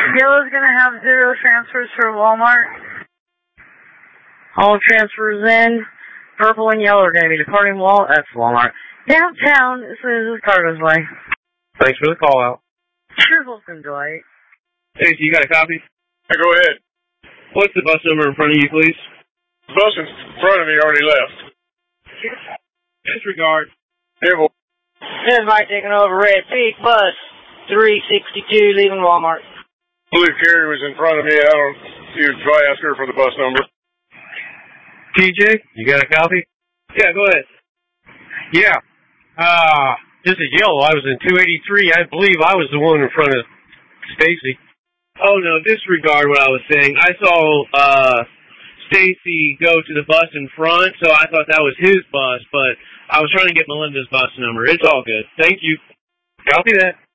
Yellow's going to have 0 transfers for Walmart. All transfers in. Purple and yellow are going to be departing that's Walmart. Downtown, this is Cargo's Way. Thanks for the call out. Sure, welcome, Dwight. Hey, so you got a copy? Yeah, go ahead. What's the bus number in front of you, please? The bus in front of me already left. Disregard. Yeah, well, This is Mike taking over Red Peak Bus 362 leaving Walmart. I believe Carrie was in front of me. I don't. You try ask her for the bus number. TJ, you got a copy? Yeah, go ahead. Yeah. This is Yellow. I was in 283. I believe I was the one in front of Stacy. Oh, no, disregard what I was saying. I saw Stacy go to the bus in front, so I thought that was his bus, but I was trying to get Melinda's bus number. It's all good. Thank you. Copy that.